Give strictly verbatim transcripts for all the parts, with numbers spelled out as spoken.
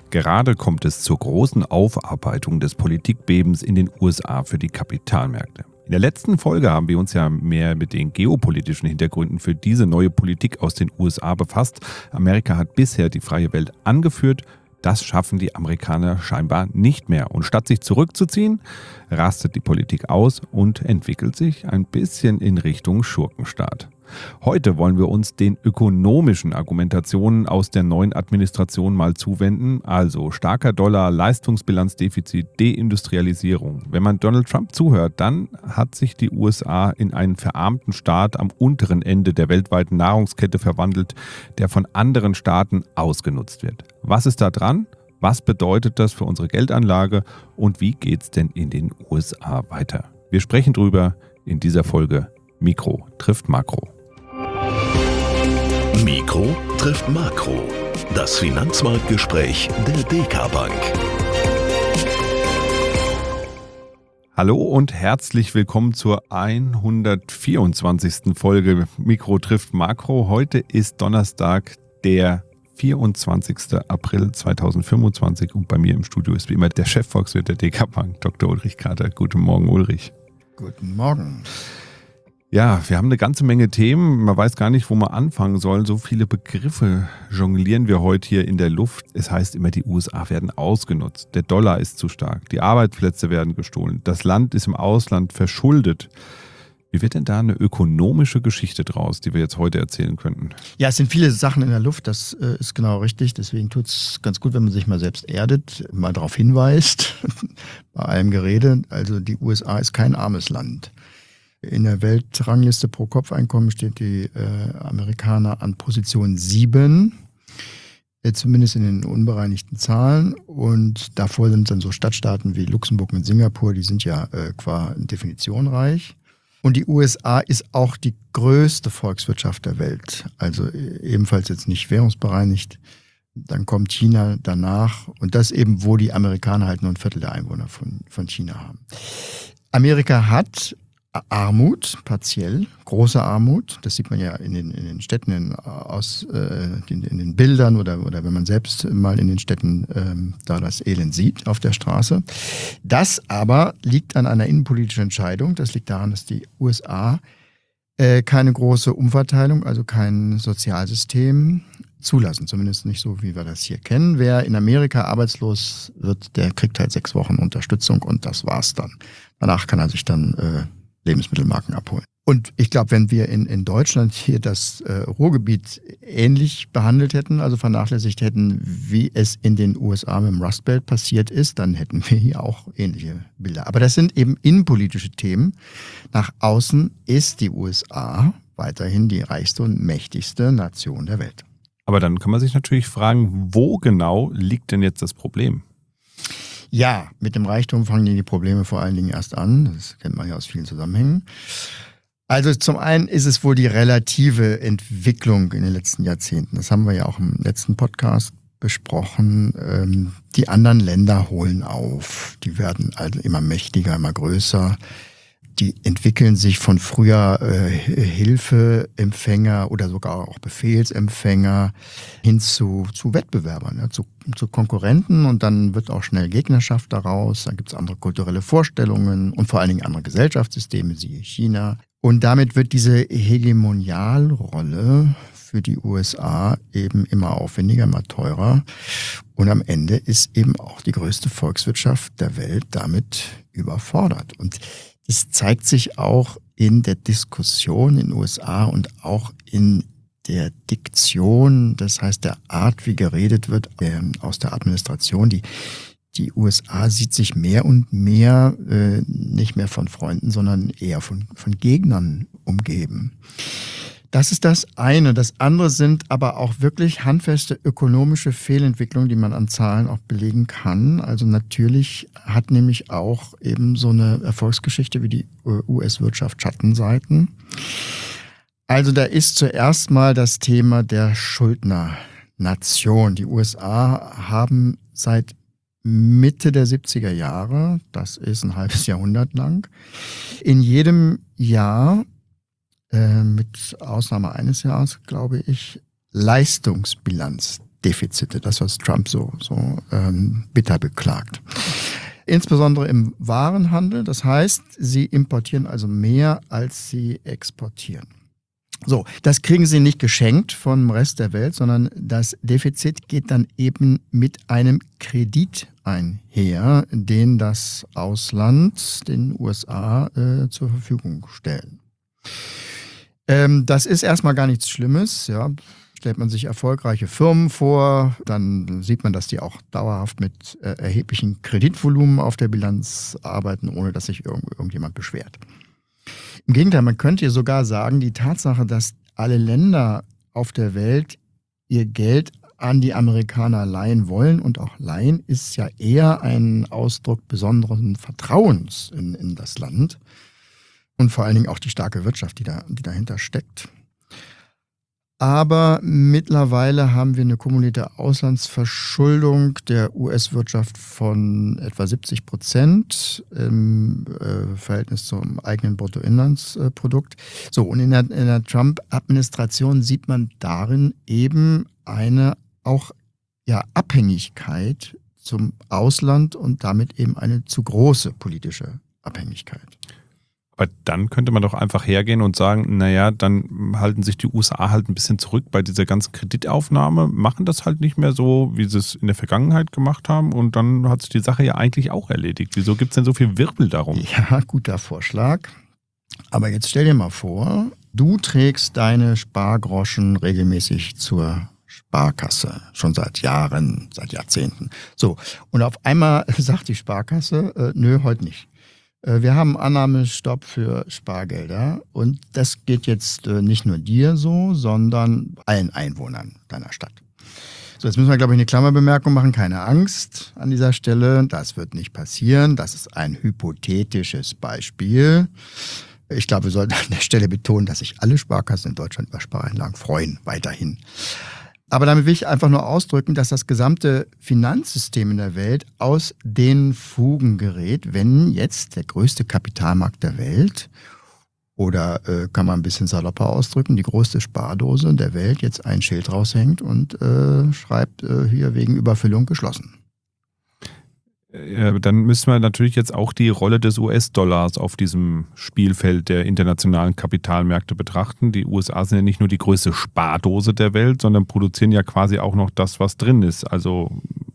Gerade kommt es zur großen Aufarbeitung des Politikbebens in den U S A für die Kapitalmärkte. In der letzten Folge haben wir uns ja mehr mit den geopolitischen Hintergründen für diese neue Politik aus den U S A befasst. Amerika hat bisher die freie Welt angeführt. Das schaffen die Amerikaner scheinbar nicht mehr. Und statt sich zurückzuziehen, rastet die Politik aus und entwickelt sich ein bisschen in Richtung Schurkenstaat. Heute wollen wir uns den ökonomischen Argumentationen aus der neuen Administration mal zuwenden, also starker Dollar, Leistungsbilanzdefizit, Deindustrialisierung. Wenn man Donald Trump zuhört, dann hat sich die U S A in einen verarmten Staat am unteren Ende der weltweiten Nahrungskette verwandelt, der von anderen Staaten ausgenutzt wird. Was ist da dran? Was bedeutet das für unsere Geldanlage und wie geht's denn in den U S A weiter? Wir sprechen drüber in dieser Folge Mikro trifft Makro. Mikro trifft Makro. Das Finanzmarktgespräch der D K Bank. Hallo und herzlich willkommen zur hundertvierundzwanzigsten Folge Mikro trifft Makro. Heute ist Donnerstag, der vierundzwanzigsten April zweitausendfünfundzwanzig und bei mir im Studio ist wie immer der Chefvolkswirt der D K Bank, Doktor Ulrich Kater. Guten Morgen, Ulrich. Guten Morgen. Ja, wir haben eine ganze Menge Themen. Man weiß gar nicht, wo man anfangen soll. So viele Begriffe jonglieren wir heute hier in der Luft. Es heißt immer, die U S A werden ausgenutzt. Der Dollar ist zu stark. Die Arbeitsplätze werden gestohlen. Das Land ist im Ausland verschuldet. Wie wird denn da eine ökonomische Geschichte draus, die wir jetzt heute erzählen könnten? Ja, es sind viele Sachen in der Luft, das äh, ist genau richtig. Deswegen tut es ganz gut, wenn man sich mal selbst erdet, mal darauf hinweist, bei allem Gerede. Also die U S A ist kein armes Land. In der Weltrangliste pro Kopfeinkommen steht die äh, Amerikaner an Position sieben, äh, zumindest in den unbereinigten Zahlen. Und davor sind dann so Stadtstaaten wie Luxemburg und Singapur, die sind ja äh, qua Definition reich. Und die U S A ist auch die größte Volkswirtschaft der Welt, also äh, ebenfalls jetzt nicht währungsbereinigt. Dann kommt China danach und das eben, wo die Amerikaner halt nur ein Viertel der Einwohner von, von China haben. Amerika hat Armut, partiell, große Armut, das sieht man ja in den, in den Städten, in, aus, äh, in, in den Bildern oder, oder wenn man selbst mal in den Städten ähm, da das Elend sieht auf der Straße. Das aber liegt an einer innenpolitischen Entscheidung, das liegt daran, dass die U S A äh, keine große Umverteilung, also kein Sozialsystem zulassen, zumindest nicht so, wie wir das hier kennen. Wer in Amerika arbeitslos wird, der kriegt halt sechs Wochen Unterstützung und das war's dann. Danach kann er sich dann äh, Lebensmittelmarken abholen. Und ich glaube, wenn wir in, in Deutschland hier das äh, Ruhrgebiet ähnlich behandelt hätten, also vernachlässigt hätten, wie es in den U S A mit dem Rust Belt passiert ist, dann hätten wir hier auch ähnliche Bilder. Aber das sind eben innenpolitische Themen. Nach außen ist die U S A weiterhin die reichste und mächtigste Nation der Welt. Aber dann kann man sich natürlich fragen, wo genau liegt denn jetzt das Problem? Ja, mit dem Reichtum fangen die Probleme vor allen Dingen erst an. Das kennt man ja aus vielen Zusammenhängen. Also zum einen ist es wohl die relative Entwicklung in den letzten Jahrzehnten. Das haben wir ja auch im letzten Podcast besprochen. Die anderen Länder holen auf. Die werden also immer mächtiger, immer größer. Die entwickeln sich von früher äh, Hilfeempfänger oder sogar auch Befehlsempfänger hin zu, zu Wettbewerbern, ja, zu, zu Konkurrenten und dann wird auch schnell Gegnerschaft daraus. Dann gibt es andere kulturelle Vorstellungen und vor allen Dingen andere Gesellschaftssysteme, siehe China. Und damit wird diese Hegemonialrolle für die U S A eben immer aufwendiger, immer teurer. Und am Ende ist eben auch die größte Volkswirtschaft der Welt damit überfordert. Und es zeigt sich auch in der Diskussion in den U S A und auch in der Diktion, das heißt der Art, wie geredet wird äh, aus der Administration. Die, die U S A sieht sich mehr und mehr äh, nicht mehr von Freunden, sondern eher von, von Gegnern umgeben. Das ist das eine. Das andere sind aber auch wirklich handfeste ökonomische Fehlentwicklungen, die man an Zahlen auch belegen kann. Also natürlich hat nämlich auch eben so eine Erfolgsgeschichte wie die U S-Wirtschaft Schattenseiten. Also da ist zuerst mal das Thema der Schuldnernation. Die U S A haben seit Mitte der siebziger Jahre, das ist ein halbes Jahrhundert lang, in jedem Jahr mit Ausnahme eines Jahres, glaube ich, Leistungsbilanzdefizite Defizite, das, was Trump so, so ähm, bitter beklagt. Insbesondere im Warenhandel, das heißt, sie importieren also mehr, als sie exportieren. So, das kriegen sie nicht geschenkt vom Rest der Welt, sondern das Defizit geht dann eben mit einem Kredit einher, den das Ausland, den U S A, äh, zur Verfügung stellen. Ähm, das ist erstmal gar nichts Schlimmes, ja. Stellt man sich erfolgreiche Firmen vor, dann sieht man, dass die auch dauerhaft mit äh, erheblichen Kreditvolumen auf der Bilanz arbeiten, ohne dass sich irgend, irgendjemand beschwert. Im Gegenteil, man könnte sogar sagen, die Tatsache, dass alle Länder auf der Welt ihr Geld an die Amerikaner leihen wollen und auch leihen, ist ja eher ein Ausdruck besonderen Vertrauens in, in das Land und vor allen Dingen auch die starke Wirtschaft, die, da, die dahinter steckt. Aber mittlerweile haben wir eine kumulierte Auslandsverschuldung der U S-Wirtschaft von etwa siebzig Prozent im äh, Verhältnis zum eigenen Bruttoinlandsprodukt. So, und in der, in der Trump-Administration sieht man darin eben eine auch ja, Abhängigkeit zum Ausland und damit eben eine zu große politische Abhängigkeit. Aber dann könnte man doch einfach hergehen und sagen, naja, dann halten sich die U S A halt ein bisschen zurück bei dieser ganzen Kreditaufnahme, machen das halt nicht mehr so, wie sie es in der Vergangenheit gemacht haben und dann hat sich die Sache ja eigentlich auch erledigt. Wieso gibt es denn so viel Wirbel darum? Ja, guter Vorschlag. Aber jetzt stell dir mal vor, du trägst deine Spargroschen regelmäßig zur Sparkasse, schon seit Jahren, seit Jahrzehnten. So, und auf einmal sagt die Sparkasse, äh, nö, heute nicht. Wir haben Annahmestopp für Spargelder und das geht jetzt nicht nur dir so, sondern allen Einwohnern deiner Stadt. So, jetzt müssen wir, glaube ich, eine Klammerbemerkung machen. Keine Angst an dieser Stelle, das wird nicht passieren. Das ist ein hypothetisches Beispiel. Ich glaube, wir sollten an der Stelle betonen, dass sich alle Sparkassen in Deutschland über Spareinlagen freuen, weiterhin. Aber damit will ich einfach nur ausdrücken, dass das gesamte Finanzsystem in der Welt aus den Fugen gerät, wenn jetzt der größte Kapitalmarkt der Welt oder äh, kann man ein bisschen salopper ausdrücken, die größte Spardose der Welt jetzt ein Schild raushängt und äh, schreibt äh, hier wegen Überfüllung geschlossen. Ja, dann müssen wir natürlich jetzt auch die Rolle des U S-Dollars auf diesem Spielfeld der internationalen Kapitalmärkte betrachten. Die U S A sind ja nicht nur die größte Spardose der Welt, sondern produzieren ja quasi auch noch das, was drin ist, also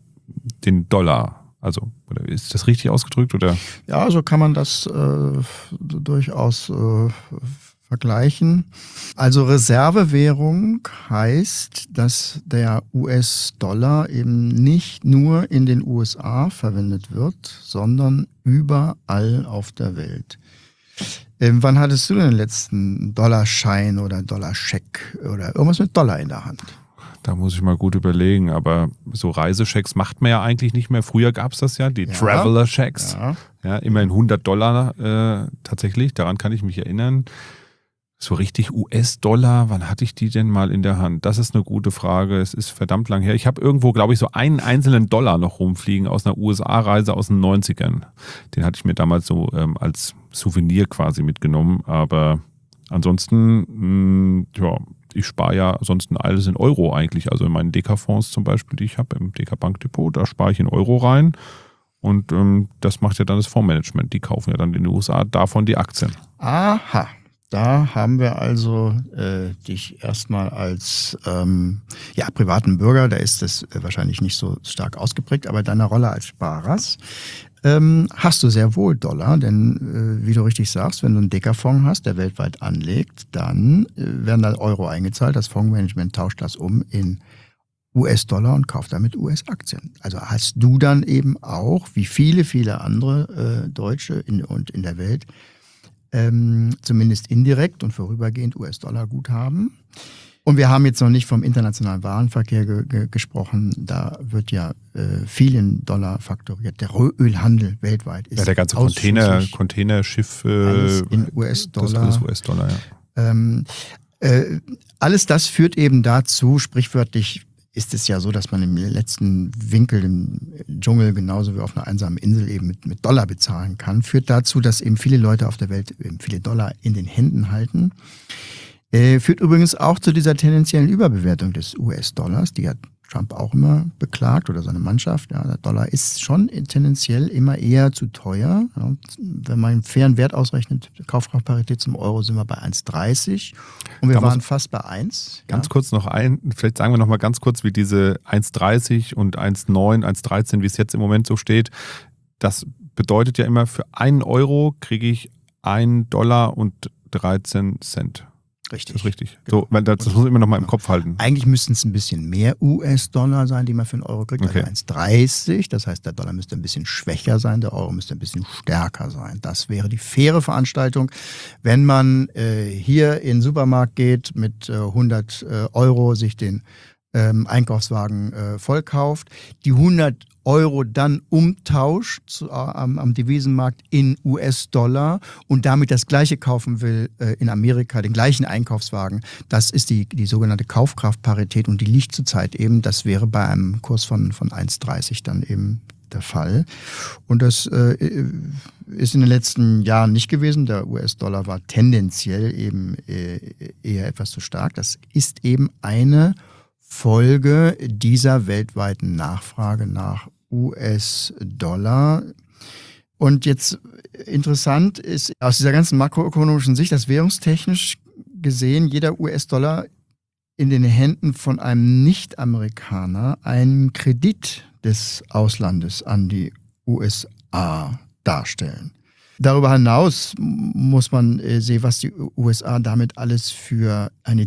den Dollar. Also, oder ist das richtig ausgedrückt? Oder? Ja, so kann man das äh, durchaus äh, vergleichen. Also Reservewährung heißt, dass der U S-Dollar eben nicht nur in den U S A verwendet wird, sondern überall auf der Welt. Ähm, wann hattest du denn den letzten Dollarschein oder Dollarscheck oder irgendwas mit Dollar in der Hand? Da muss ich mal gut überlegen, aber so Reisechecks macht man ja eigentlich nicht mehr. Früher gab es das ja, die ja. Traveler-Checks. Ja. Ja, immerhin hundert Dollar äh, tatsächlich, daran kann ich mich erinnern. So richtig U S-Dollar, wann hatte ich die denn mal in der Hand? Das ist eine gute Frage. Es ist verdammt lang her. Ich habe irgendwo, glaube ich, so einen einzelnen Dollar noch rumfliegen aus einer U S A-Reise aus den neunzigern. Den hatte ich mir damals so ähm, als Souvenir quasi mitgenommen. Aber ansonsten, mh, ja, ich spare ja ansonsten alles in Euro eigentlich. Also in meinen Deka-Fonds zum Beispiel, die ich habe, im Deka-Bankdepot, da spare ich in Euro rein. Und ähm, das macht ja dann das Fondsmanagement. Die kaufen ja dann in den U S A davon die Aktien. Aha. Da haben wir also äh, dich erstmal als ähm, ja, privaten Bürger, da ist das äh, wahrscheinlich nicht so stark ausgeprägt, aber deine Rolle als Sparers ähm, hast du sehr wohl Dollar, denn äh, wie du richtig sagst, wenn du einen Deka-Fonds hast, der weltweit anlegt, dann äh, werden da Euro eingezahlt, das Fondsmanagement tauscht das um in U S-Dollar und kauft damit U S-Aktien. Also hast du dann eben auch, wie viele, viele andere äh, Deutsche in, und in der Welt, Ähm, zumindest indirekt und vorübergehend U S-Dollar-Guthaben. Und wir haben jetzt noch nicht vom internationalen Warenverkehr ge- ge- gesprochen. Da wird ja äh, viel in Dollar faktoriert. Der Ölhandel weltweit ist ja, der ganze Container, Containerschiff äh, in U S-Dollar. Das ist alles U S-Dollar, ja. Ähm, äh, alles das führt eben dazu, sprichwörtlich ist es ja so, dass man im letzten Winkel im Dschungel genauso wie auf einer einsamen Insel eben mit, mit Dollar bezahlen kann, führt dazu, dass eben viele Leute auf der Welt eben viele Dollar in den Händen halten. Äh, führt übrigens auch zu dieser tendenziellen Überbewertung des U S-Dollars, die ja Trump auch immer beklagt oder seine Mannschaft. Ja, der Dollar ist schon tendenziell immer eher zu teuer. Ja, wenn man einen fairen Wert ausrechnet, Kaufkraftparität zum Euro, sind wir bei eins Komma dreißig und wir da waren fast bei eins. Ganz ja. kurz noch ein, vielleicht sagen wir noch mal ganz kurz, wie diese eins Komma dreißig und eins Komma neun, eins Komma dreizehn, wie es jetzt im Moment so steht, das bedeutet ja immer, für einen Euro kriege ich einen Dollar und dreizehn Cent. Richtig. Das ist richtig. Genau. So, weil das, das muss man immer noch mal im Kopf halten. Eigentlich müssten es ein bisschen mehr U S-Dollar sein, die man für einen Euro kriegt. Okay. Also eins Komma dreißig. Das heißt, der Dollar müsste ein bisschen schwächer sein, der Euro müsste ein bisschen stärker sein. Das wäre die faire Veranstaltung. Wenn man äh, hier in den Supermarkt geht, mit äh, hundert äh, Euro sich den ähm, Einkaufswagen äh, voll kauft, die hundert Euro dann umtauscht zu, äh, am, am Devisenmarkt in U S-Dollar und damit das Gleiche kaufen will äh, in Amerika, den gleichen Einkaufswagen. Das ist die, die sogenannte Kaufkraftparität und die liegt zurzeit eben, das wäre bei einem Kurs von, von eins Komma dreißig dann eben der Fall. Und das äh, ist in den letzten Jahren nicht gewesen. Der U S-Dollar war tendenziell eben äh, eher etwas zu stark. Das ist eben eine Folge dieser weltweiten Nachfrage nach U S-Dollar. Und jetzt interessant ist aus dieser ganzen makroökonomischen Sicht, dass währungstechnisch gesehen jeder U S-Dollar in den Händen von einem Nicht-Amerikaner einen Kredit des Auslandes an die U S A darstellen. Darüber hinaus muss man äh, sehen, was die U S A damit alles für eine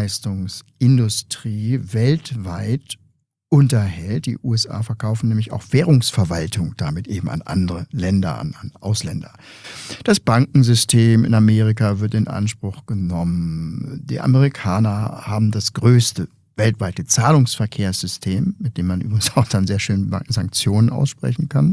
Dienstleistungsindustrie weltweit unterhält. Die U S A verkaufen nämlich auch Währungsverwaltung damit eben an andere Länder, an, an Ausländer. Das Bankensystem in Amerika wird in Anspruch genommen. Die Amerikaner haben das größte weltweite Zahlungsverkehrssystem, mit dem man übrigens auch dann sehr schön Sanktionen aussprechen kann.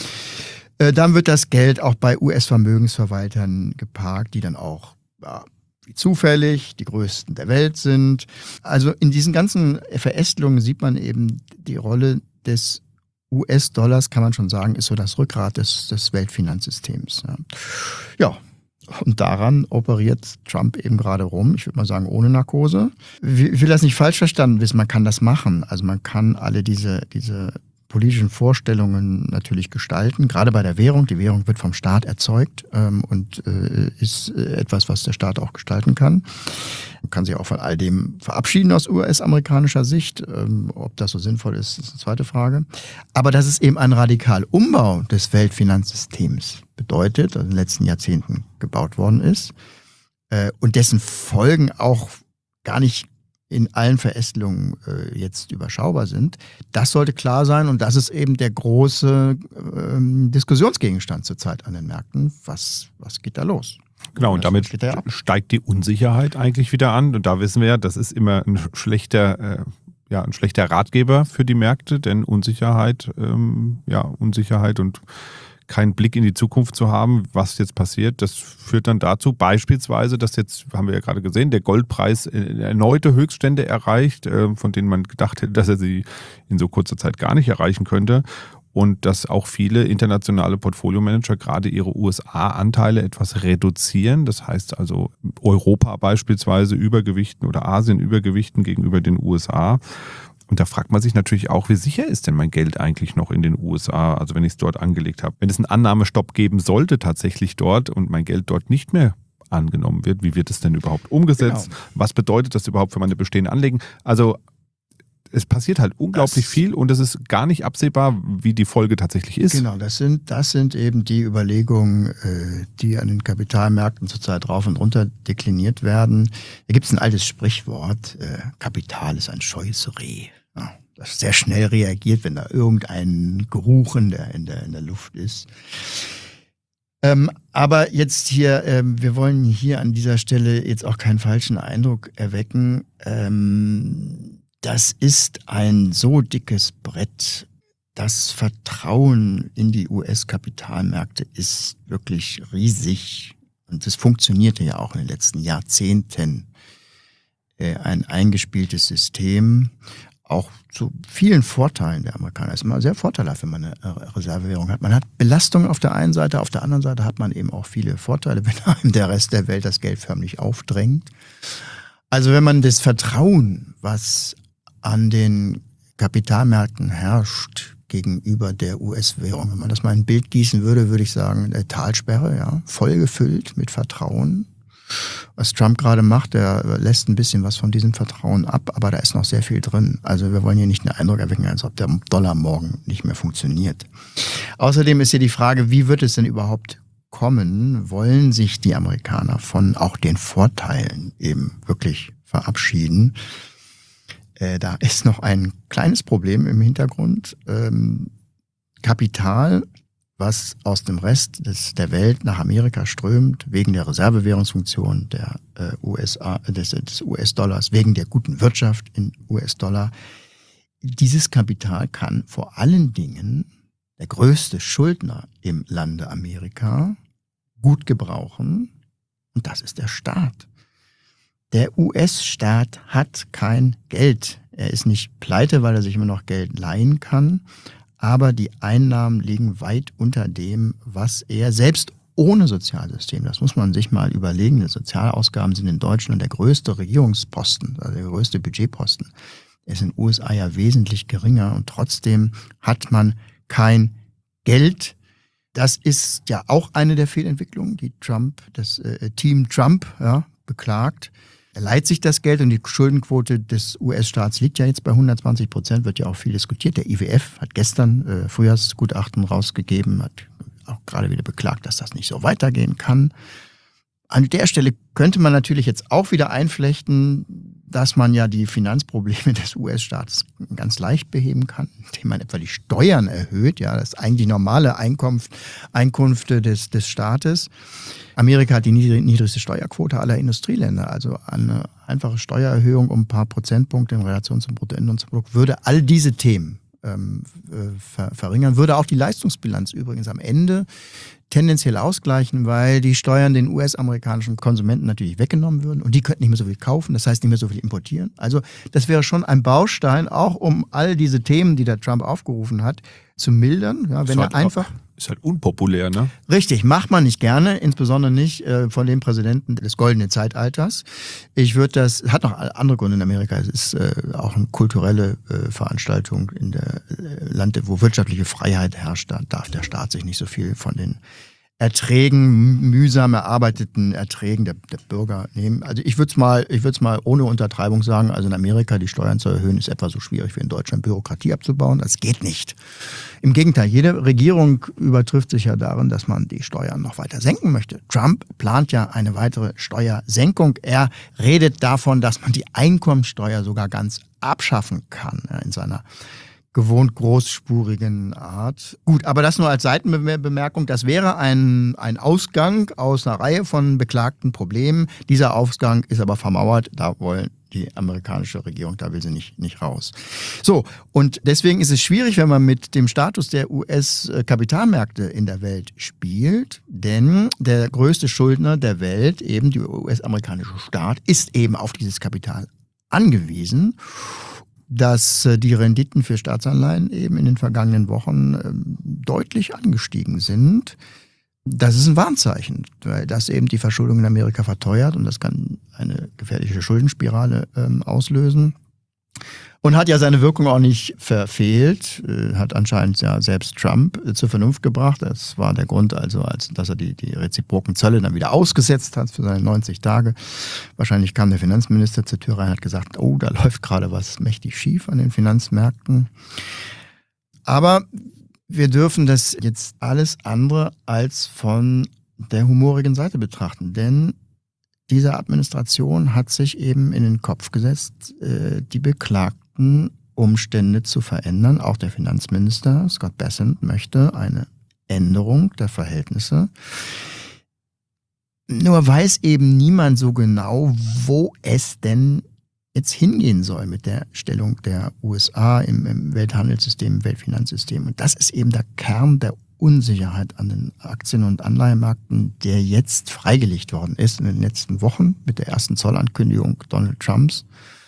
Dann wird das Geld auch bei U S-Vermögensverwaltern geparkt, die dann auch ja, wie zufällig die größten der Welt sind. Also in diesen ganzen Verästelungen sieht man eben die Rolle des U S-Dollars, kann man schon sagen, ist so das Rückgrat des, des Weltfinanzsystems. Ja. ja, und daran operiert Trump eben gerade rum. Ich würde mal sagen, ohne Narkose. Ich will das nicht falsch verstanden wissen, man kann das machen. Also man kann alle diese, diese politischen Vorstellungen natürlich gestalten, gerade bei der Währung. Die Währung wird vom Staat erzeugt ähm, und äh, ist äh, etwas, was der Staat auch gestalten kann. Man kann sich auch von all dem verabschieden aus U S-amerikanischer Sicht. Ähm, ob das so sinnvoll ist, ist eine zweite Frage. Aber dass es eben ein Radikalumbau des Weltfinanzsystems bedeutet, das in den letzten Jahrzehnten gebaut worden ist äh, und dessen Folgen auch gar nicht in allen Verästelungen äh, jetzt überschaubar sind. Das sollte klar sein und das ist eben der große ähm, Diskussionsgegenstand zurzeit an den Märkten. Was, was geht da los? Genau, und damit steigt die Unsicherheit eigentlich wieder an. Und da wissen wir ja, das ist immer ein schlechter, äh, ja, ein schlechter Ratgeber für die Märkte, denn Unsicherheit, ähm, ja, Unsicherheit und keinen Blick in die Zukunft zu haben, was jetzt passiert, das führt dann dazu beispielsweise, dass jetzt, haben wir ja gerade gesehen, der Goldpreis erneute Höchststände erreicht, von denen man gedacht hätte, dass er sie in so kurzer Zeit gar nicht erreichen könnte und dass auch viele internationale Portfoliomanager gerade ihre U S A-Anteile etwas reduzieren. Das heißt also Europa beispielsweise übergewichten oder Asien übergewichten gegenüber den U S A. Und da fragt man sich natürlich auch, wie sicher ist denn mein Geld eigentlich noch in den U S A, also wenn ich es dort angelegt habe. Wenn es einen Annahmestopp geben sollte tatsächlich dort und mein Geld dort nicht mehr angenommen wird, wie wird es denn überhaupt umgesetzt? Genau. Was bedeutet das überhaupt für meine bestehenden Anliegen? Also es passiert halt unglaublich das, viel und es ist gar nicht absehbar, wie die Folge tatsächlich ist. Genau, das sind, das sind eben die Überlegungen, die an den Kapitalmärkten zurzeit rauf und runter dekliniert werden. Da gibt es ein altes Sprichwort, Kapital ist ein scheues Reh. Ja, das sehr schnell reagiert, wenn da irgendein Geruch in der, in der, in der Luft ist. Ähm, aber jetzt hier, ähm, wir wollen hier an dieser Stelle jetzt auch keinen falschen Eindruck erwecken. Ähm, das ist ein so dickes Brett. Das Vertrauen in die U S-Kapitalmärkte ist wirklich riesig. Und das funktionierte ja auch in den letzten Jahrzehnten. Äh, ein eingespieltes System. Auch zu vielen Vorteilen der Amerikaner. Es ist immer sehr vorteilhaft, wenn man eine Reservewährung hat. Man hat Belastungen auf der einen Seite, auf der anderen Seite hat man eben auch viele Vorteile, wenn einem der Rest der Welt das Geld förmlich aufdrängt. Also wenn man das Vertrauen, was an den Kapitalmärkten herrscht gegenüber der U S-Währung. Wenn man das mal in ein Bild gießen würde, würde ich sagen, der Talsperre, ja, voll gefüllt mit Vertrauen. Was Trump gerade macht, der lässt ein bisschen was von diesem Vertrauen ab, aber da ist noch sehr viel drin. Also wir wollen hier nicht den Eindruck erwecken, als ob der Dollar morgen nicht mehr funktioniert. Außerdem ist hier die Frage, wie wird es denn überhaupt kommen? Wollen sich die Amerikaner von auch den Vorteilen eben wirklich verabschieden? Äh, da ist noch ein kleines Problem im Hintergrund. Ähm, Kapital, was aus dem Rest des, der Welt nach Amerika strömt, wegen der Reservewährungsfunktion der äh, U S A, des, des U S-Dollars, wegen der guten Wirtschaft in U S-Dollar. Dieses Kapital kann vor allen Dingen der größte Schuldner im Lande Amerika gut gebrauchen, und das ist der Staat. Der U S-Staat hat kein Geld. Er ist nicht pleite, weil er sich immer noch Geld leihen kann, aber die Einnahmen liegen weit unter dem, was er selbst ohne Sozialsystem, das muss man sich mal überlegen, die Sozialausgaben sind in Deutschland der größte Regierungsposten, also der größte Budgetposten. Er ist in den U S A ja wesentlich geringer und trotzdem hat man kein Geld. Das ist ja auch eine der Fehlentwicklungen, die Trump, das äh, Team Trump ja, beklagt. Er leiht sich das Geld und die Schuldenquote des U S-Staats liegt ja jetzt bei hundertzwanzig Prozent, wird ja auch viel diskutiert. Der I W F hat gestern äh, Frühjahrsgutachten rausgegeben, hat auch gerade wieder beklagt, dass das nicht so weitergehen kann. An der Stelle könnte man natürlich jetzt auch wieder einflechten, dass man ja die Finanzprobleme des U S-Staates ganz leicht beheben kann, indem man etwa die Steuern erhöht. Ja, das ist eigentlich normale Einkunft, Einkünfte des, des Staates. Amerika hat die niedrigste Steuerquote aller Industrieländer. Also eine einfache Steuererhöhung um ein paar Prozentpunkte in Relation zum Bruttoinlandsprodukt würde all diese Themen ähm, ver- verringern, würde auch die Leistungsbilanz übrigens am Ende tendenziell ausgleichen, weil die Steuern den U S-amerikanischen Konsumenten natürlich weggenommen würden und die könnten nicht mehr so viel kaufen, das heißt nicht mehr so viel importieren. Also das wäre schon ein Baustein, auch um all diese Themen, die der Trump aufgerufen hat, zu mildern, ja, wenn er halt einfach... Ist halt unpopulär, ne? Richtig, macht man nicht gerne, insbesondere nicht äh, von dem Präsidenten des goldenen Zeitalters. Ich würde das, hat noch andere Gründe in Amerika, es ist äh, auch eine kulturelle äh, Veranstaltung in der äh, Lande, wo wirtschaftliche Freiheit herrscht, da darf der Staat sich nicht so viel von den Erträgen, mühsam erarbeiteten Erträgen der, der Bürger nehmen. Also ich würde es mal, ich würde es mal ohne Untertreibung sagen, also in Amerika die Steuern zu erhöhen, ist etwa so schwierig wie in Deutschland Bürokratie abzubauen. Das geht nicht. Im Gegenteil, jede Regierung übertrifft sich ja darin, dass man die Steuern noch weiter senken möchte. Trump plant ja eine weitere Steuersenkung. Er redet davon, dass man die Einkommensteuer sogar ganz abschaffen kann, ja, in seiner gewohnt großspurigen Art. Gut, aber das nur als Seitenbemerkung. Das wäre ein, ein Ausgang aus einer Reihe von beklagten Problemen. Dieser Ausgang ist aber vermauert. Da wollen die amerikanische Regierung, da will sie nicht, nicht raus. So, und deswegen ist es schwierig, wenn man mit dem Status der U S-Kapitalmärkte in der Welt spielt, denn der größte Schuldner der Welt, eben der U S-amerikanische Staat, ist eben auf dieses Kapital angewiesen. Dass die Renditen für Staatsanleihen eben in den vergangenen Wochen ähm, deutlich angestiegen sind. Das ist ein Warnzeichen, weil das eben die Verschuldung in Amerika verteuert und das kann eine gefährliche Schuldenspirale ähm, auslösen. Und hat ja seine Wirkung auch nicht verfehlt, äh, hat anscheinend ja selbst Trump äh, zur Vernunft gebracht. Das war der Grund also, als, dass er die, die reziproken Zölle dann wieder ausgesetzt hat für seine neunzig Tage. Wahrscheinlich kam der Finanzminister zur Tür rein und hat gesagt, oh, da läuft gerade was mächtig schief an den Finanzmärkten. Aber wir dürfen das jetzt alles andere als von der humorigen Seite betrachten, denn diese Administration hat sich eben in den Kopf gesetzt, äh, die beklagten Umstände zu verändern. Auch der Finanzminister Scott Bessent möchte eine Änderung der Verhältnisse. Nur weiß eben niemand so genau, wo es denn jetzt hingehen soll mit der Stellung der U S A im, im Welthandelssystem, im Weltfinanzsystem. Und das ist eben der Kern der Unsicherheit an den Aktien- und Anleihenmärkten, der jetzt freigelegt worden ist in den letzten Wochen mit der ersten Zollankündigung Donald Trumps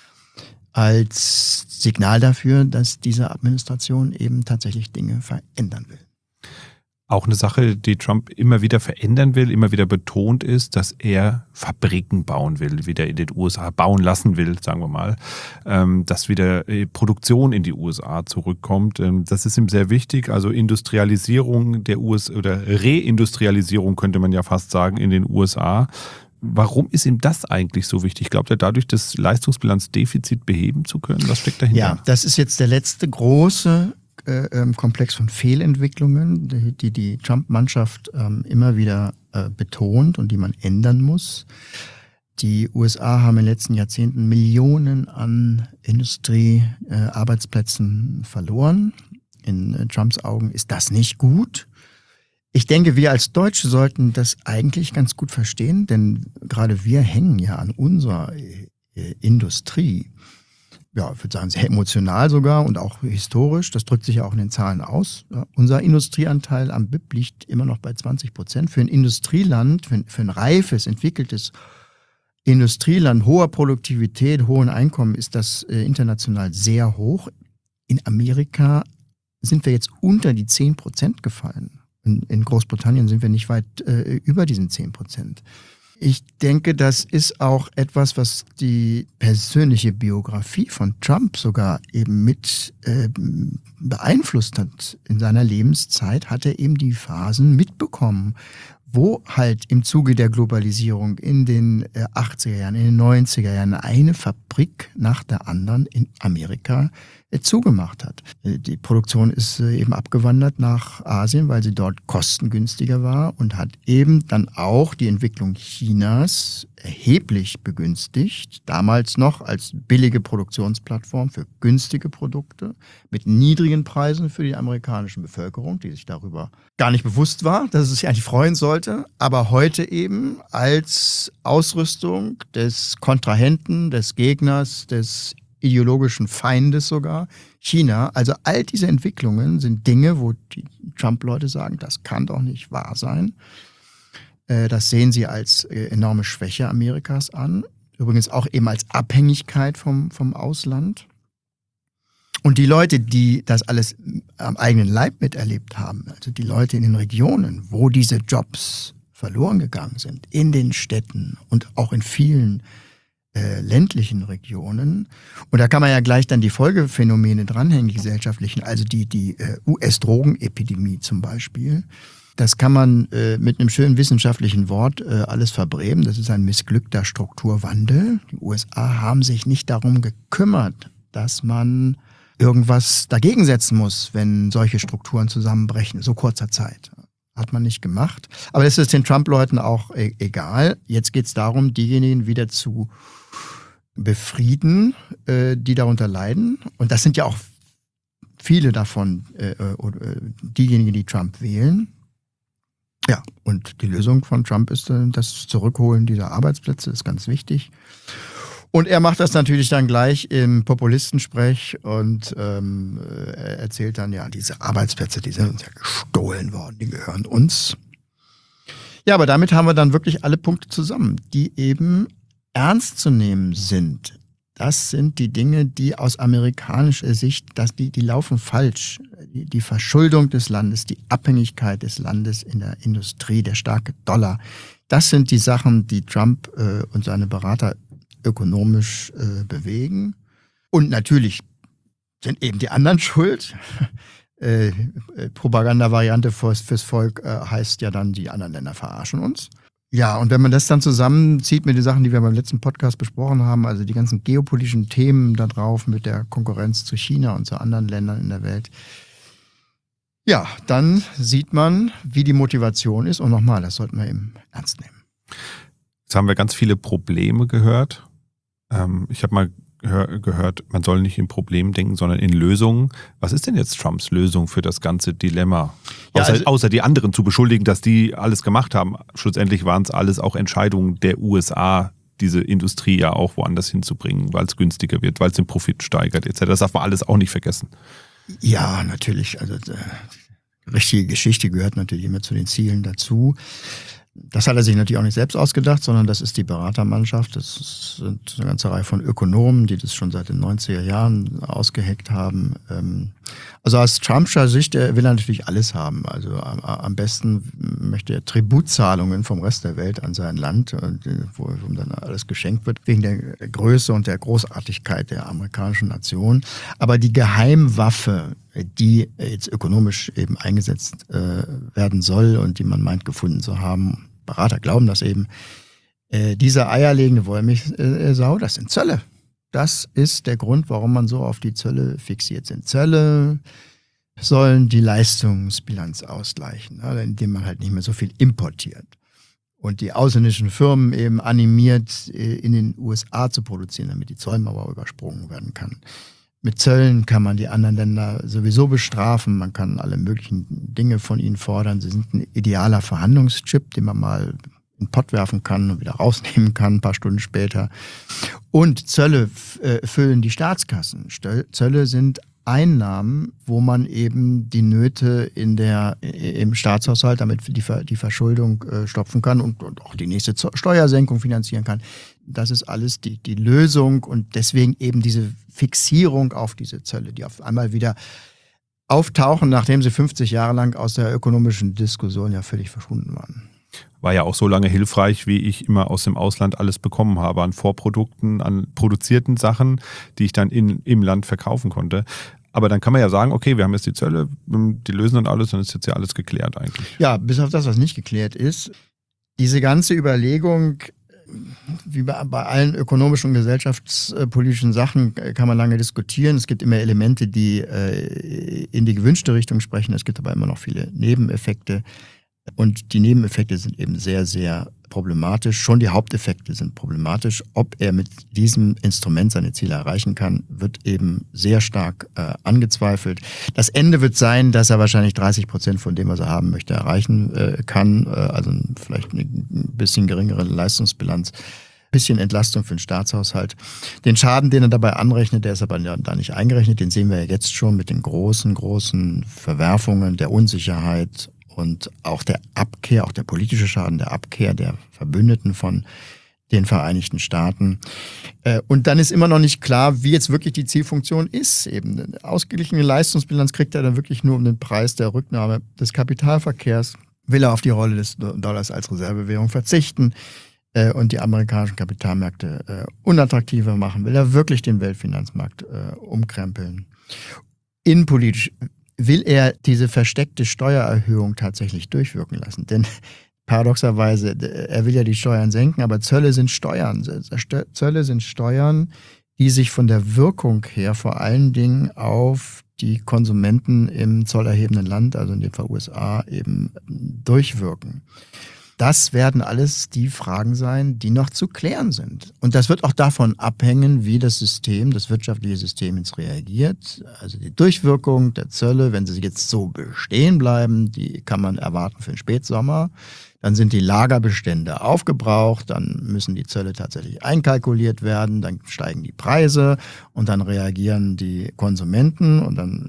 als Signal dafür, dass diese Administration eben tatsächlich Dinge verändern will. Auch eine Sache, die Trump immer wieder verändern will, immer wieder betont ist, dass er Fabriken bauen will, wieder in den U S A bauen lassen will, sagen wir mal, ähm, dass wieder Produktion in die U S A zurückkommt. Ähm, das ist ihm sehr wichtig. Also Industrialisierung der U S A oder Reindustrialisierung könnte man ja fast sagen in den U S A. Warum ist ihm das eigentlich so wichtig? Glaubt er dadurch, das Leistungsbilanzdefizit beheben zu können? Was steckt dahinter? Ja, das ist jetzt der letzte große Komplex von Fehlentwicklungen, die die, die Trump-Mannschaft ähm, immer wieder äh, betont und die man ändern muss. Die U S A haben in den letzten Jahrzehnten Millionen an Industriearbeitsplätzen äh, verloren. In äh, Trumps Augen ist das nicht gut. Ich denke, wir als Deutsche sollten das eigentlich ganz gut verstehen, denn gerade wir hängen ja an unserer äh, Industrie. Ja, ich würde sagen, sehr emotional sogar und auch historisch. Das drückt sich ja auch in den Zahlen aus. Ja, unser Industrieanteil am B I P liegt immer noch bei zwanzig Prozent. Für ein Industrieland, für ein, für ein reifes, entwickeltes Industrieland, hoher Produktivität, hohen Einkommen, ist das äh, international sehr hoch. In Amerika sind wir jetzt unter die zehn Prozent gefallen. In, in Großbritannien sind wir nicht weit äh, über diesen zehn Prozent. Ich denke, das ist auch etwas, was die persönliche Biografie von Trump sogar eben mit äh, beeinflusst hat. In seiner Lebenszeit hat er eben die Phasen mitbekommen, wo halt im Zuge der Globalisierung in den äh, achtziger Jahren, in den neunziger Jahren eine Fabrik nach der anderen in Amerika äh, zugemacht hat. Äh, die Produktion ist äh, eben abgewandert nach Asien, weil sie dort kostengünstiger war und hat eben dann auch die Entwicklung Chinas erheblich begünstigt. Damals noch als billige Produktionsplattform für günstige Produkte mit niedrigen Preisen für die amerikanische Bevölkerung, die sich darüber gar nicht bewusst war, dass es sich eigentlich freuen sollte, aber heute eben als Ausrüstung des Kontrahenten, des Gegners, des ideologischen Feindes sogar, China. Also all diese Entwicklungen sind Dinge, wo die Trump-Leute sagen, das kann doch nicht wahr sein. Das sehen sie als enorme Schwäche Amerikas an. Übrigens auch eben als Abhängigkeit vom, vom Ausland. Und die Leute, die das alles am eigenen Leib miterlebt haben, also die Leute in den Regionen, wo diese Jobs verloren gegangen sind, in den Städten und auch in vielen äh, ländlichen Regionen. Und da kann man ja gleich dann die Folgephänomene dranhängen, die gesellschaftlichen, also die, die äh, U S-Drogenepidemie zum Beispiel. Das kann man äh, mit einem schönen wissenschaftlichen Wort äh, alles verbrämen. Das ist ein missglückter Strukturwandel. Die U S A haben sich nicht darum gekümmert, dass man irgendwas dagegen setzen muss, wenn solche Strukturen zusammenbrechen, so kurzer Zeit. Hat man nicht gemacht. Aber das ist den Trump-Leuten auch e- egal. Jetzt geht es darum, diejenigen wieder zu befrieden, äh, die darunter leiden. Und das sind ja auch viele davon, äh, äh, diejenigen, die Trump wählen. Ja, und die Lösung von Trump ist äh, das Zurückholen dieser Arbeitsplätze, ist ganz wichtig. Und er macht das natürlich dann gleich im Populistensprech und ähm, er erzählt dann, ja, diese Arbeitsplätze, die sind uns ja gestohlen worden, die gehören uns. Ja, aber damit haben wir dann wirklich alle Punkte zusammen, die eben ernst zu nehmen sind. Das sind die Dinge, die aus amerikanischer Sicht, dass die, die laufen falsch. Die, die Verschuldung des Landes, die Abhängigkeit des Landes in der Industrie, der starke Dollar. Das sind die Sachen, die Trump äh, und seine Berater ökonomisch äh, bewegen. Und natürlich sind eben die anderen schuld. äh, Propaganda-Variante fürs, fürs Volk äh, heißt ja dann, die anderen Länder verarschen uns. Ja, und wenn man das dann zusammenzieht mit den Sachen, die wir beim letzten Podcast besprochen haben, also die ganzen geopolitischen Themen da drauf mit der Konkurrenz zu China und zu anderen Ländern in der Welt, ja, dann sieht man, wie die Motivation ist. Und nochmal, das sollten wir eben ernst nehmen. Jetzt haben wir ganz viele Probleme gehört. Ähm, ich habe mal gehör, gehört, man soll nicht in Problemen denken, sondern in Lösungen. Was ist denn jetzt Trumps Lösung für das ganze Dilemma? Ja, außer, also, außer die anderen zu beschuldigen, dass die alles gemacht haben. Schlussendlich waren es alles auch Entscheidungen der U S A, diese Industrie ja auch woanders hinzubringen, weil es günstiger wird, weil es den Profit steigert et cetera. Das darf man alles auch nicht vergessen. Ja, natürlich. Also die richtige Geschichte gehört natürlich immer zu den Zielen dazu. Das hat er sich natürlich auch nicht selbst ausgedacht, sondern das ist die Beratermannschaft. Das sind eine ganze Reihe von Ökonomen, die das schon seit den neunziger Jahren ausgeheckt haben. Also aus Trumpscher Sicht will er natürlich alles haben. Also am besten möchte er Tributzahlungen vom Rest der Welt an sein Land, wo ihm dann alles geschenkt wird, wegen der Größe und der Großartigkeit der amerikanischen Nation. Aber die Geheimwaffe, die jetzt ökonomisch eben eingesetzt äh, werden soll und die man meint gefunden zu haben, Berater glauben das eben, äh, diese eierlegende Wollmilchsau, das sind Zölle. Das ist der Grund, warum man so auf die Zölle fixiert sind. Zölle sollen die Leistungsbilanz ausgleichen, ja, indem man halt nicht mehr so viel importiert. Und die ausländischen Firmen eben animiert, in den U S A zu produzieren, damit die Zollmauer übersprungen werden kann. Mit Zöllen kann man die anderen Länder sowieso bestrafen. Man kann alle möglichen Dinge von ihnen fordern. Sie sind ein idealer Verhandlungschip, den man mal in den Pott werfen kann und wieder rausnehmen kann, ein paar Stunden später. Und Zölle äh, füllen die Staatskassen. Zölle sind Einnahmen, wo man eben die Nöte in der, im Staatshaushalt, damit die, die Verschuldung äh, stopfen kann und, und auch die nächste Steuersenkung finanzieren kann. Das ist alles die, die Lösung und deswegen eben diese Fixierung auf diese Zölle, die auf einmal wieder auftauchen, nachdem sie fünfzig Jahre lang aus der ökonomischen Diskussion ja völlig verschwunden waren. War ja auch so lange hilfreich, wie ich immer aus dem Ausland alles bekommen habe an Vorprodukten, an produzierten Sachen, die ich dann in, im Land verkaufen konnte. Aber dann kann man ja sagen, okay, wir haben jetzt die Zölle, die lösen dann alles, dann ist jetzt ja alles geklärt eigentlich. Ja, bis auf das, was nicht geklärt ist. Diese ganze Überlegung, wie bei, bei allen ökonomischen und gesellschaftspolitischen Sachen, kann man lange diskutieren. Es gibt immer Elemente, die äh, in die gewünschte Richtung sprechen. Es gibt aber immer noch viele Nebeneffekte. Und die Nebeneffekte sind eben sehr, sehr problematisch. Schon die Haupteffekte sind problematisch. Ob er mit diesem Instrument seine Ziele erreichen kann, wird eben sehr stark äh, angezweifelt. Das Ende wird sein, dass er wahrscheinlich dreißig Prozent von dem, was er haben möchte, erreichen äh, kann. Äh, also vielleicht eine ein bisschen geringere Leistungsbilanz. Bisschen Entlastung für den Staatshaushalt. Den Schaden, den er dabei anrechnet, der ist aber da nicht eingerechnet. Den sehen wir ja jetzt schon mit den großen, großen Verwerfungen, der Unsicherheit und auch der Abkehr, auch der politische Schaden, der Abkehr der Verbündeten von den Vereinigten Staaten. Und dann ist immer noch nicht klar, wie jetzt wirklich die Zielfunktion ist. Eben eine ausgeglichene Leistungsbilanz kriegt er dann wirklich nur um den Preis der Rücknahme des Kapitalverkehrs. Will er auf die Rolle des Dollars als Reservewährung verzichten und die amerikanischen Kapitalmärkte unattraktiver machen? Will er wirklich den Weltfinanzmarkt umkrempeln? Innenpolitisch will er diese versteckte Steuererhöhung tatsächlich durchwirken lassen. Denn paradoxerweise, er will ja die Steuern senken, aber Zölle sind Steuern. Zölle sind Steuern, die sich von der Wirkung her vor allen Dingen auf die Konsumenten im zollerhebenden Land, also in dem Fall U S A, eben durchwirken. Das werden alles die Fragen sein, die noch zu klären sind. Und das wird auch davon abhängen, wie das System, das wirtschaftliche System jetzt reagiert. Also die Durchwirkung der Zölle, wenn sie jetzt so bestehen bleiben, die kann man erwarten für den Spätsommer. Dann sind die Lagerbestände aufgebraucht, dann müssen die Zölle tatsächlich einkalkuliert werden, dann steigen die Preise und dann reagieren die Konsumenten und dann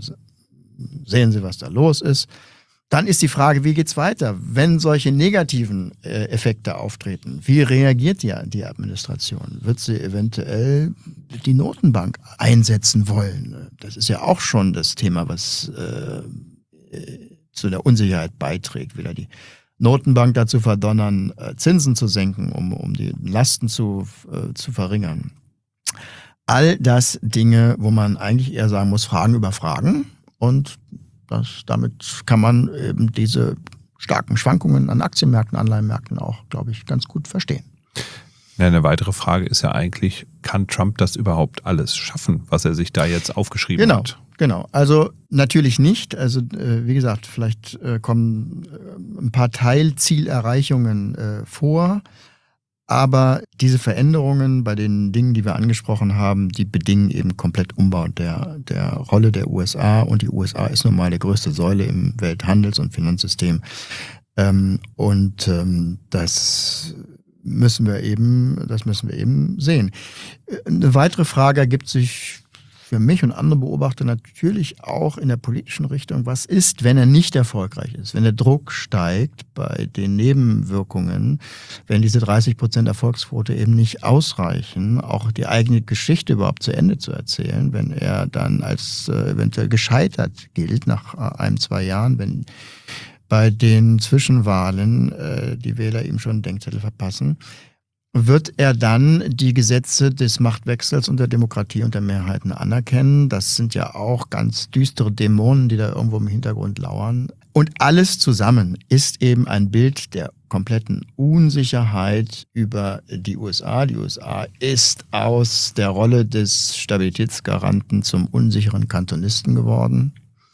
sehen sie, was da los ist. Dann ist die Frage, wie geht's weiter? Wenn solche negativen äh, Effekte auftreten, wie reagiert die, die Administration? Wird sie eventuell die Notenbank einsetzen wollen? Das ist ja auch schon das Thema, was äh, zu der Unsicherheit beiträgt. Will er die Notenbank dazu verdonnern, äh, Zinsen zu senken, um, um die Lasten zu, äh, zu verringern? All das Dinge, wo man eigentlich eher sagen muss, Fragen über Fragen. Und Das, damit kann man eben diese starken Schwankungen an Aktienmärkten, Anleihenmärkten auch, glaube ich, ganz gut verstehen. Ja, eine weitere Frage ist ja eigentlich, kann Trump das überhaupt alles schaffen, was er sich da jetzt aufgeschrieben genau, hat? Genau, also natürlich nicht. Also äh, wie gesagt, vielleicht äh, kommen äh, ein paar Teilzielerreichungen äh, vor. Aber diese Veränderungen bei den Dingen, die wir angesprochen haben, die bedingen eben komplett Umbau der, der Rolle der U S A. Und die U S A ist nun mal die größte Säule im Welthandels- und Finanzsystem. Ähm, und ähm, das müssen wir eben, das müssen wir eben sehen. Eine weitere Frage ergibt sich für mich und andere Beobachter natürlich auch in der politischen Richtung, was ist, wenn er nicht erfolgreich ist, wenn der Druck steigt bei den Nebenwirkungen, wenn diese dreißig Prozent Erfolgsquote eben nicht ausreichen, auch die eigene Geschichte überhaupt zu Ende zu erzählen, wenn er dann als äh, eventuell gescheitert gilt nach äh, ein, zwei Jahren, wenn bei den Zwischenwahlen äh, die Wähler ihm schon einen Denkzettel verpassen, wird er dann die Gesetze des Machtwechsels und der Demokratie und der Mehrheiten anerkennen. Das sind ja auch ganz düstere Dämonen, die da irgendwo im Hintergrund lauern. Und alles zusammen ist eben ein Bild der kompletten Unsicherheit über die U S A. Die U S A ist aus der Rolle des Stabilitätsgaranten zum unsicheren Kantonisten geworden.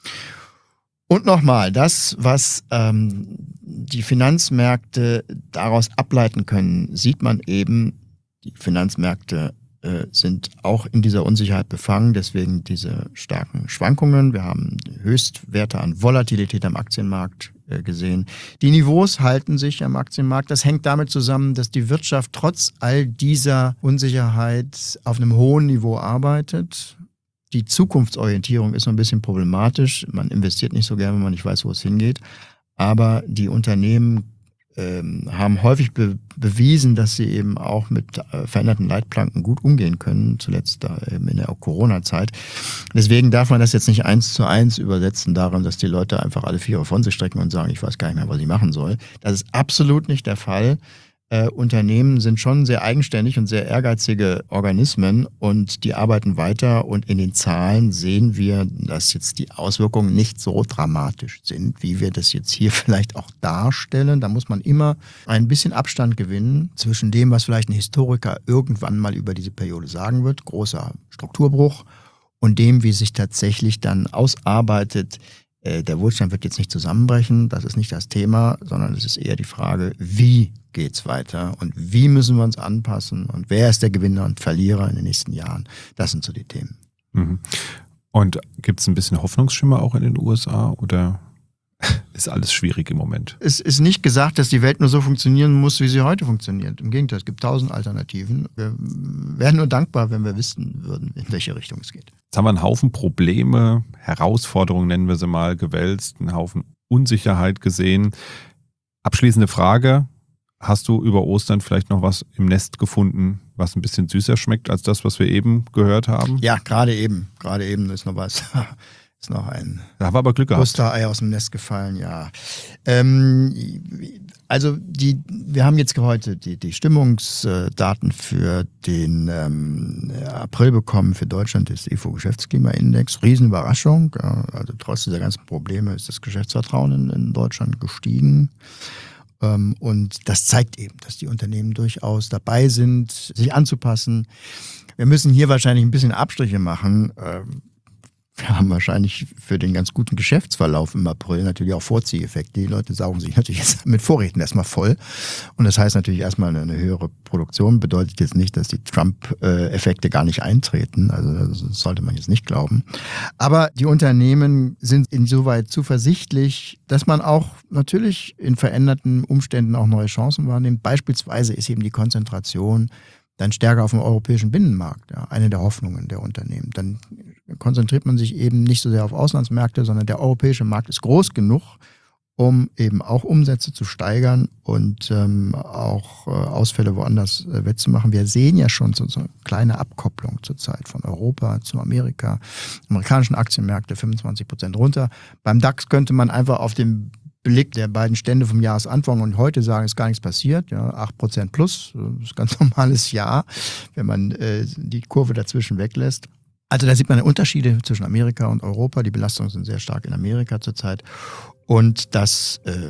Und nochmal, das, was ähm, die Finanzmärkte daraus ableiten können, sieht man eben, die Finanzmärkte äh, sind auch in dieser Unsicherheit befangen, deswegen diese starken Schwankungen. Wir haben Höchstwerte an Volatilität am Aktienmarkt äh, gesehen. Die Niveaus halten sich am Aktienmarkt. Das hängt damit zusammen, dass die Wirtschaft trotz all dieser Unsicherheit auf einem hohen Niveau arbeitet. Die Zukunftsorientierung ist so ein bisschen problematisch. Man investiert nicht so gerne, wenn man nicht weiß, wo es hingeht. Aber die Unternehmen ähm, haben häufig be- bewiesen, dass sie eben auch mit äh, veränderten Leitplanken gut umgehen können, zuletzt da eben in der Corona-Zeit. Deswegen darf man das jetzt nicht eins zu eins übersetzen darin, dass die Leute einfach alle Viere von sich strecken und sagen, ich weiß gar nicht mehr, was ich machen soll. Das ist absolut nicht der Fall. Äh, Unternehmen sind schon sehr eigenständig und sehr ehrgeizige Organismen und die arbeiten weiter und in den Zahlen sehen wir, dass jetzt die Auswirkungen nicht so dramatisch sind, wie wir das jetzt hier vielleicht auch darstellen. Da muss man immer ein bisschen Abstand gewinnen zwischen dem, was vielleicht ein Historiker irgendwann mal über diese Periode sagen wird, großer Strukturbruch, und dem, wie sich tatsächlich dann ausarbeitet. Der Wohlstand wird jetzt nicht zusammenbrechen, das ist nicht das Thema, sondern es ist eher die Frage, wie geht's weiter und wie müssen wir uns anpassen und wer ist der Gewinner und Verlierer in den nächsten Jahren. Das sind so die Themen. Mhm. Und gibt es ein bisschen Hoffnungsschimmer auch in den U S A oder ist alles schwierig im Moment? Es ist nicht gesagt, dass die Welt nur so funktionieren muss, wie sie heute funktioniert. Im Gegenteil, es gibt tausend Alternativen. Wir wären nur dankbar, wenn wir wissen würden, in welche Richtung es geht. Jetzt haben wir einen Haufen Probleme, Herausforderungen nennen wir sie mal, gewälzt, einen Haufen Unsicherheit gesehen. Abschließende Frage, hast du über Ostern vielleicht noch was im Nest gefunden, was ein bisschen süßer schmeckt als das, was wir eben gehört haben? Ja, gerade eben, gerade eben ist noch was... Ist noch ein da haben wir aber Glück gehabt. Osterei aus dem Nest gefallen, ja. Ähm, also die, wir haben jetzt heute die, die Stimmungsdaten für den ähm, April bekommen für Deutschland, des I F O-Geschäftsklimaindex. Riesenüberraschung. Also trotz dieser ganzen Probleme ist das Geschäftsvertrauen in, in Deutschland gestiegen. Ähm, und das zeigt eben, dass die Unternehmen durchaus dabei sind, sich anzupassen. Wir müssen hier wahrscheinlich ein bisschen Abstriche machen. Ähm, Wir haben wahrscheinlich für den ganz guten Geschäftsverlauf im April natürlich auch Vorzieheffekte. Die Leute saugen sich natürlich jetzt mit Vorräten erstmal voll. Und das heißt natürlich erstmal eine höhere Produktion. Bedeutet jetzt nicht, dass die Trump-Effekte gar nicht eintreten. Also das sollte man jetzt nicht glauben. Aber die Unternehmen sind insoweit zuversichtlich, dass man auch natürlich in veränderten Umständen auch neue Chancen wahrnimmt. Beispielsweise ist eben die Konzentration dann stärker auf dem europäischen Binnenmarkt, ja, eine der Hoffnungen der Unternehmen. Dann konzentriert man sich eben nicht so sehr auf Auslandsmärkte, sondern der europäische Markt ist groß genug, um eben auch Umsätze zu steigern und ähm, auch äh, Ausfälle woanders äh, wettzumachen. Wir sehen ja schon so, so eine kleine Abkopplung zurzeit von Europa zu Amerika. Amerikanischen Aktienmärkte fünfundzwanzig Prozent runter. Beim DAX könnte man einfach auf dem Blick der beiden Stände vom Jahresanfang und heute sagen, ist gar nichts passiert, ja, acht Prozent plus, das ist ein ganz normales Jahr, wenn man äh, die Kurve dazwischen weglässt. Also da sieht man Unterschiede zwischen Amerika und Europa, die Belastungen sind sehr stark in Amerika zurzeit und das äh,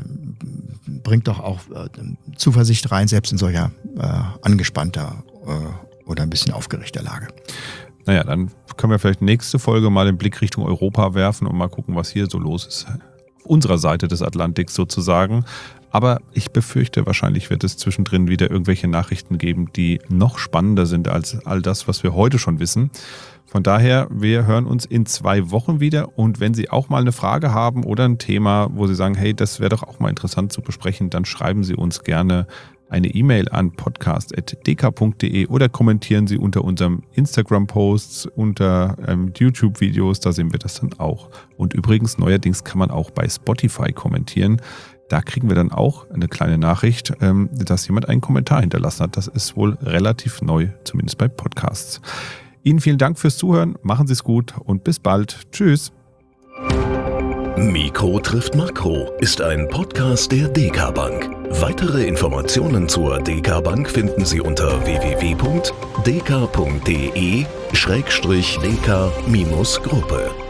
bringt doch auch äh, Zuversicht rein, selbst in solcher äh, angespannter äh, oder ein bisschen aufgeregter Lage. Naja, dann können wir vielleicht nächste Folge mal den Blick Richtung Europa werfen und mal gucken, was hier so los ist. Unserer Seite des Atlantiks sozusagen. Aber ich befürchte, wahrscheinlich wird es zwischendrin wieder irgendwelche Nachrichten geben, die noch spannender sind als all das, was wir heute schon wissen. Von daher, wir hören uns in zwei Wochen wieder und wenn Sie auch mal eine Frage haben oder ein Thema, wo Sie sagen, hey, das wäre doch auch mal interessant zu besprechen, dann schreiben Sie uns gerne eine E-Mail an podcast punkt d k punkt d e oder kommentieren Sie unter unserem Instagram-Posts, unter ähm, YouTube-Videos, da sehen wir das dann auch. Und übrigens, neuerdings kann man auch bei Spotify kommentieren. Da kriegen wir dann auch eine kleine Nachricht, ähm, dass jemand einen Kommentar hinterlassen hat. Das ist wohl relativ neu, zumindest bei Podcasts. Ihnen vielen Dank fürs Zuhören, machen Sie es gut und bis bald. Tschüss. Mikro trifft Makro ist ein Podcast der D K Bank. Weitere Informationen zur D K Bank finden Sie unter w w w punkt d k punkt d e schrägstrich d k Gruppe.